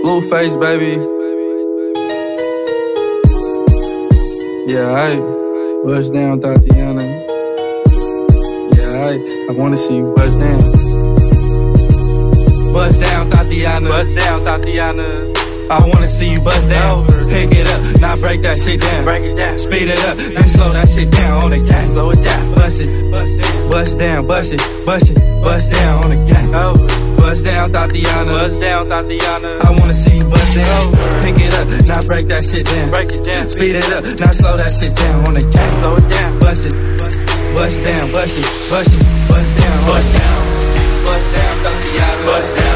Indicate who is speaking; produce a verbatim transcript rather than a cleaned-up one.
Speaker 1: Blueface, baby. Yeah, I bust down, Tatiana. Yeah, I I wanna see you bust down. Bust down, Tatiana. Bust down, Tatiana. I wanna see you bust down. Pick it up, now break that shit down. Break it down. Speed it up, then slow that shit down on the gang. Slow it down. Bust it, bust down, bust it, bust it, bust down on the gang. Bust down, Tatiana. Bust down, Tatiana. I wanna see you bust down. Pick it up, now break that shit down. Break it down. Speed it up, now slow that shit down on the gang. Slow it down. Bust it, bust down, bust it, bust it, bust down, bust down, bust down, Tatiana. Bust down.